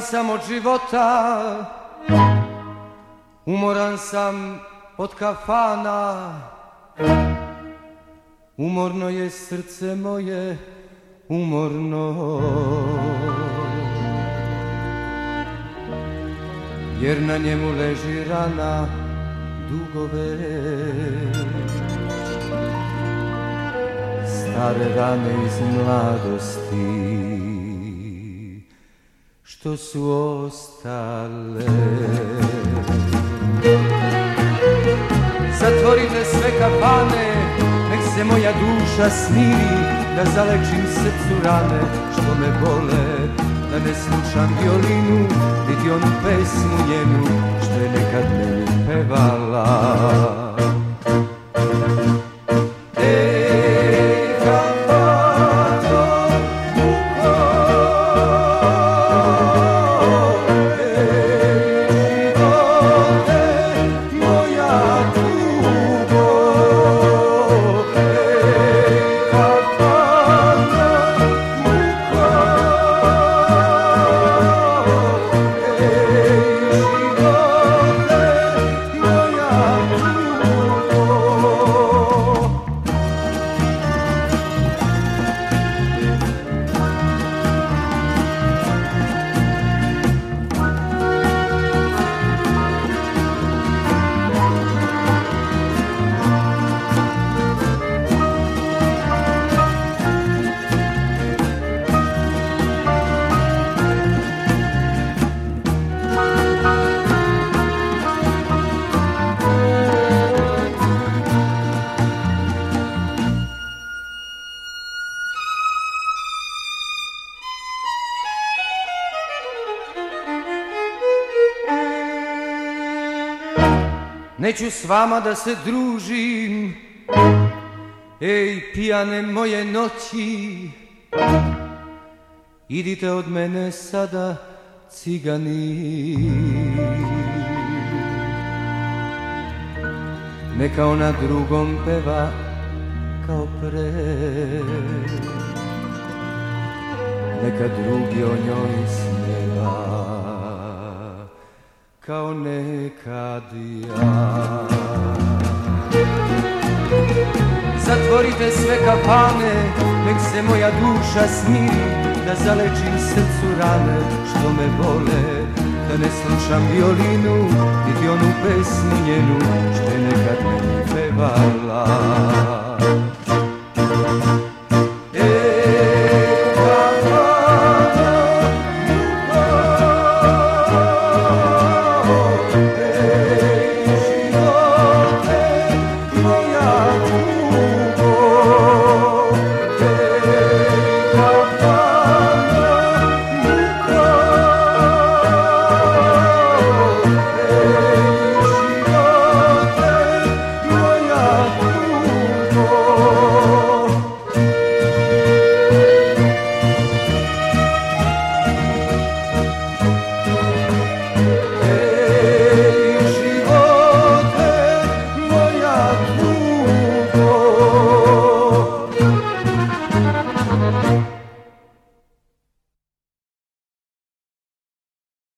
sam od života, umoran sam od kafana, umorno je srce moje, umorno, jer na njemu leži rana dugove, stare rane iz mladosti, što su ostale. Zatvorite sve kafane, nek se moja duša smiri, da zalečim srcu rane što me bole, da ne slušam violinu, niti onu pesmu njenu što je nekad meni pevala. Neću s vama da se družim, ej pijane moje noći, idite od mene sada cigani. Neka ona drugom peva kao pre, neka drugi o njoj sneva kao nekad ja. Zatvorite sve kafane, nek se moja duša smiri, da zalečim srcu rane što me bole, da ne slušam violinu, niti onu pesmu njenu što je nekad meni pevala.